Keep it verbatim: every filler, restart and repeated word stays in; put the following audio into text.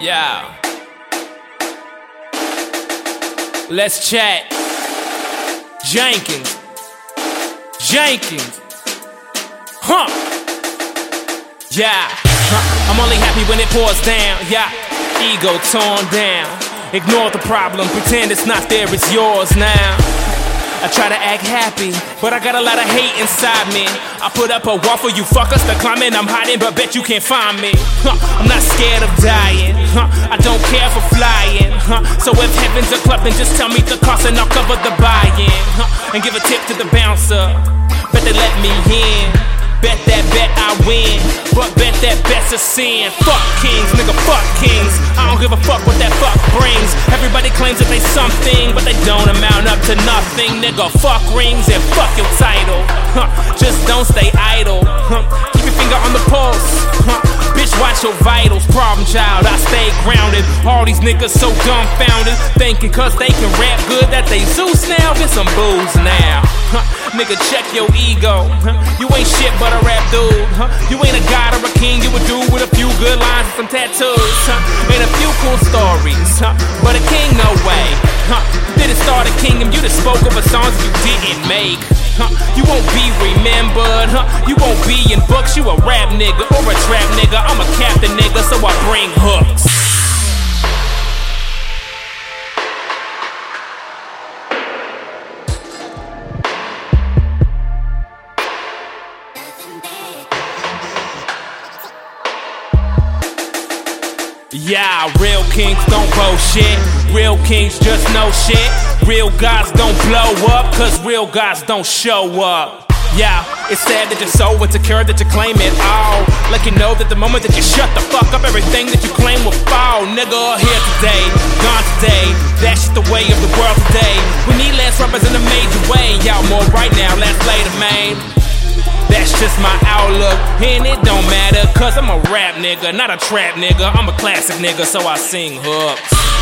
Yeah. Let's chat. Jenkins. Jenkins. Huh. Yeah. Huh. I'm only happy when it pours down. Yeah. Ego torn down. Ignore the problem. Pretend it's not there. It's yours now. I try to act happy, but I got a lot of hate inside me. I put up a wall for you fuckers to climb in. I'm hiding, but bet you can't find me. Huh, I'm not scared of dying. Huh, I don't care for flying. Huh, so if heaven's a club, then just tell me the cost and I'll cover the buy-in. Huh, and give a tip to the bouncer. Bet they let me in. Bet that bet I win, but bet that bet's a sin. Fuck kings, nigga, fuck kings. I don't give a fuck what that fuck brings. Everybody claims that they something, but they don't amount up to nothing. Nigga, fuck rings and fuck your title. Huh, just don't stay idle. Huh, keep your finger on the pulse. Huh, bitch, watch your vitals. Problem child, I stay grounded. All these niggas so dumbfounded, thinking cause they can rap good that they Zeus now. Get some booze now. Huh, nigga, check your ego. Huh, you ain't shit but a rap dude. Huh, you ain't a god or a king. You a dude with a few good lines and some tattoos. Huh, and a few cool stories. Huh, but a king, no way. Huh, you didn't start a kingdom. You just spoke over songs you didn't make. Huh, you won't be remembered. Huh, you won't be in books. You a rap nigga or a trap nigga. I'm a captain nigga, so I bring hooks. Yeah, real kings don't bullshit. Real kings just know shit. Real guys don't blow up, cause real guys don't show up. Yeah, it's sad that you're so insecure that you claim it all. Like you know that the moment that you shut the fuck up, everything that you claim will fall. Nigga, here today, gone today. That's just the way of the world today. We need less rappers in a major way. Y'all more right now, less later, man. That's just my outlook, and it don't matter, cause I'm a rap nigga, not a trap nigga. I'm a classic nigga, so I sing hooks.